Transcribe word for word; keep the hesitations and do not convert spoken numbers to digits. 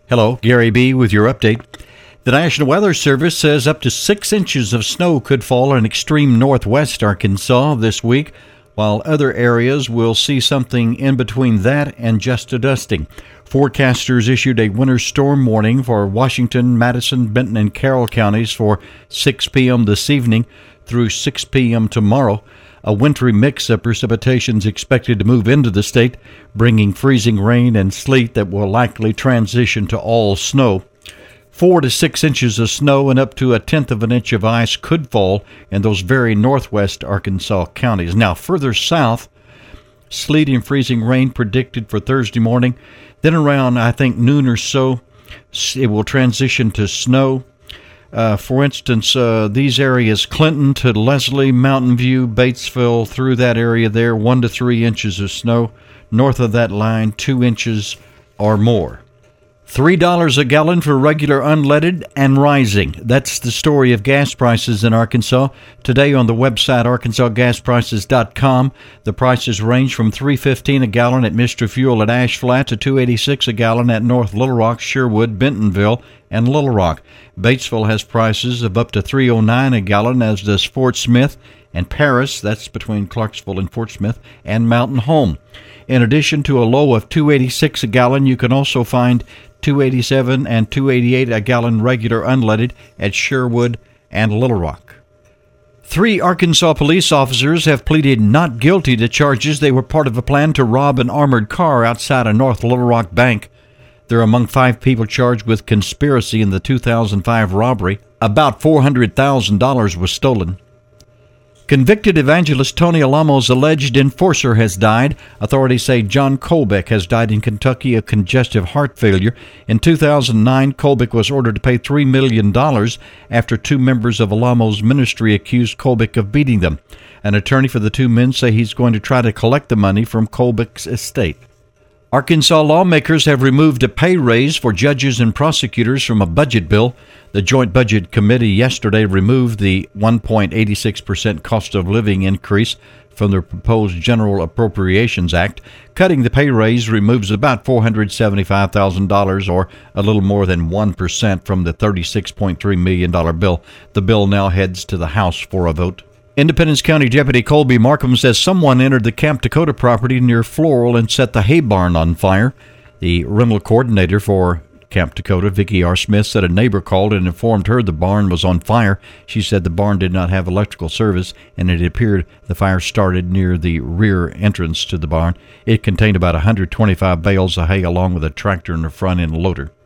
Hello, Gary B. with your update. The National Weather Service says up to six inches of snow could fall in extreme northwest Arkansas this week, while other areas will see something in between that and just a dusting. Forecasters issued a winter storm warning for Washington, Madison, Benton, and Carroll counties for six p.m. this evening through six p.m. tomorrow. A wintry mix of precipitation is expected to move into the state, bringing freezing rain and sleet that will likely transition to all snow. Four to six inches of snow and up to a tenth of an inch of ice could fall in those very northwest Arkansas counties. Now, further south, sleet and freezing rain predicted for Thursday morning. Then around, I think, noon or so, it will transition to snow. Uh, for instance, uh, these areas, Clinton to Leslie, Mountain View, Batesville, through that area there, one to three inches of snow. North of that line, two inches or more. Three dollars a gallon for regular unleaded and rising. That's the story of gas prices in Arkansas. Today on the website arkansas gas prices dot com, the prices range from three fifteen a gallon at Mister Fuel at Ash Flat to two eighty-six a gallon at North Little Rock, Sherwood, Bentonville, and Little Rock. Batesville has prices of up to three oh nine a gallon, as does Fort Smith and Paris, that's between Clarksville and Fort Smith, and Mountain Home. In addition to a low of two eighty-six a gallon, you can also find two eighty-seven and two eighty-eight a gallon regular unleaded at Sherwood and Little Rock. Three Arkansas police officers have pleaded not guilty to charges they were part of a plan to rob an armored car outside a North Little Rock bank. They're among five people charged with conspiracy in the two thousand five robbery. About four hundred thousand dollars was stolen. Convicted evangelist Tony Alamo's alleged enforcer has died. Authorities say John Colbeck has died in Kentucky of congestive heart failure. In two thousand nine, Colbeck was ordered to pay three million dollars after two members of Alamo's ministry accused Colbeck of beating them. An attorney for the two men say he's going to try to collect the money from Colbeck's estate. Arkansas lawmakers have removed a pay raise for judges and prosecutors from a budget bill. The Joint Budget Committee yesterday removed the one point eight six percent cost of living increase from the proposed General Appropriations Act. Cutting the pay raise removes about four hundred seventy-five thousand dollars, or a little more than one percent, from the thirty-six point three million dollars bill. The bill now heads to the House for a vote. Independence County Deputy Colby Markham says someone entered the Camp Dakota property near Floral and set the hay barn on fire. The rental coordinator for Camp Dakota, Vicki R. Smith, said a neighbor called and informed her the barn was on fire. She said the barn did not have electrical service, and it appeared the fire started near the rear entrance to the barn. It contained about one hundred twenty-five bales of hay along with a tractor and a front-end loader.